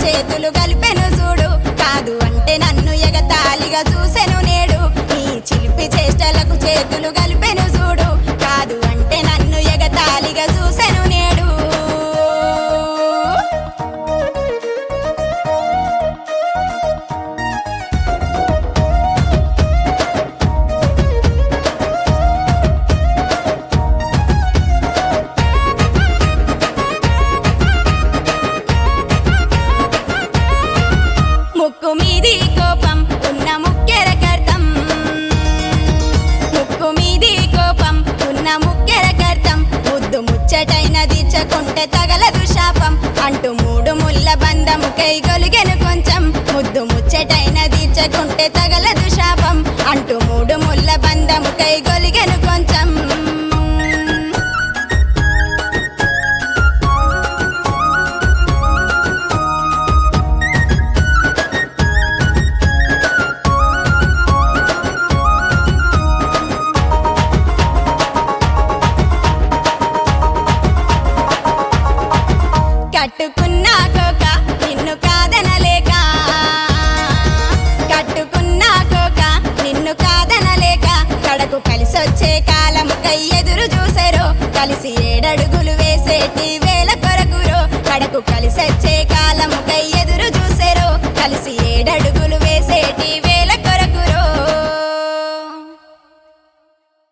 చేతులు కలిపెను చూడు కాదు అంటే నన్ను ఎగతాళిగా చూసెను నేడు నీ చిలిపి చేష్టలకు చేతులు కలిపెను చూడు కాదు అంటే నన్ను ఎగతాళిగా చూసెను నేడు ముక్కు మీది కోపం ఉన్న ముక్కెరకర్తం ముక్కు మీది కోపం ఉన్న ముక్కెరకర్తం ముద్దు ముచ్చటైన దిచ్చకుంటే తగలదు శాపం అంటూ మూడు ముళ్ళ బంధముకై గొలిగెను కొంచెం ముద్దు ముచ్చటైన దిచ్చకుంటే తగలదు శాపం అంటూ మూడు ముళ్ళ బంధముకై గొలిగెను కొంచెం కట్టుకున్నా కోక నిన్ను కాదనలేక కట్టుకున్నా కోక నిన్ను కాదనలేక కడకు కలిసొచ్చే కాలముకై ఎదురు చూసెరో కలిసి 7 అడుగులు వేసేటి వేల కొరకురో కడకు కలిసొచ్చే కాలము